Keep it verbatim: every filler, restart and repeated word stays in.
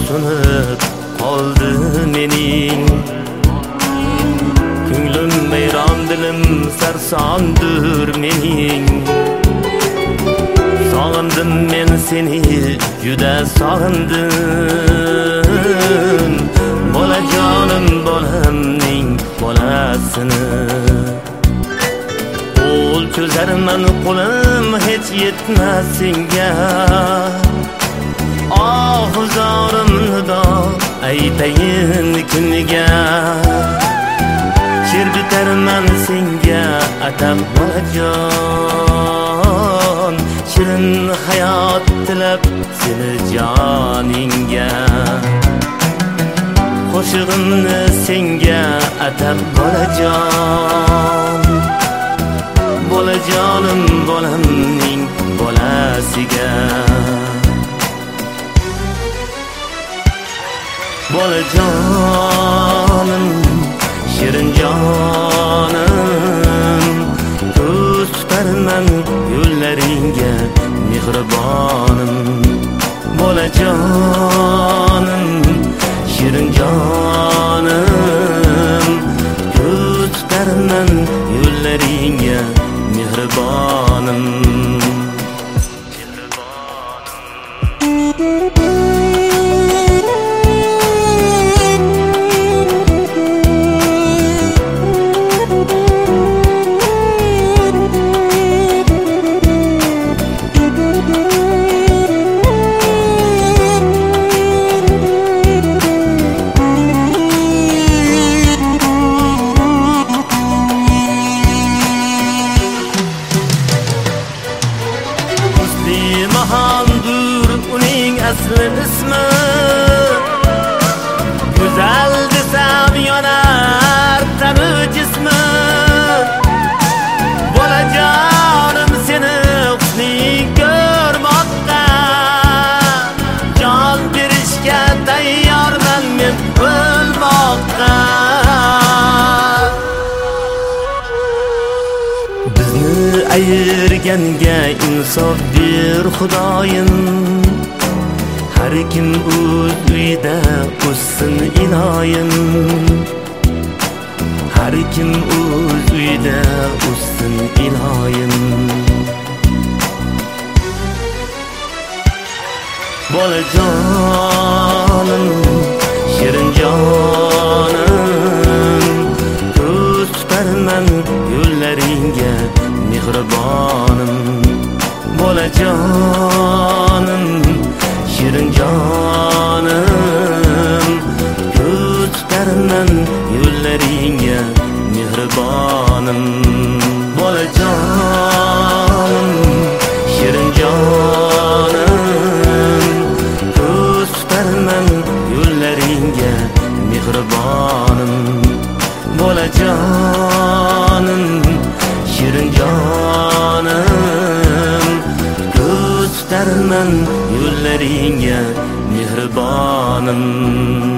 tunib qoldi mening. Ko'nglim mayron, dilim sarsondir mening. Sog'indim men seni, juda sog'indim. Bolajonim, bolamning bolasini. Qo'l cho'zarman, qo'lim hech yetmas senga. Oh zorim nido aytayin kimga. She'r bitarman senga atab bolajon. Shirin hayot tilab seni joningga. Qo'shig'imni senga atab bolajon. Bolajonim, bolamning bolasiga. Bolajonim, shirin jonim, ko'z tutarman yo'llaringga mehribonim. Bolajonim, shirin jonim, ko'z tutarman yo'llaringga mehribonim. Mahandur uning asli ismi. Go'zal desam yonar tanu jismi. Bolajonim, seni husning ko'rmoqqa jon berishga tayyorman men o'lmoqqa. Bizni ayirganga insof ber Xudoyim. Har kim o'z uyida o'ssin iloyim. Har kim o'z uyida o'ssin iloyim. Bolajonim, shirin jonim, ko'z tutarman yo'llaringga mehribonim. Bolajonim, shirin jonim, ko'z tutarman yo'llaringga mehribonim. Bolajonim, shirin jonim, ko'z tutarman yo'llaringga mehribonim. Bolajonim, shirin jonim, ko'z tutarman yo'llaringga mehribonim.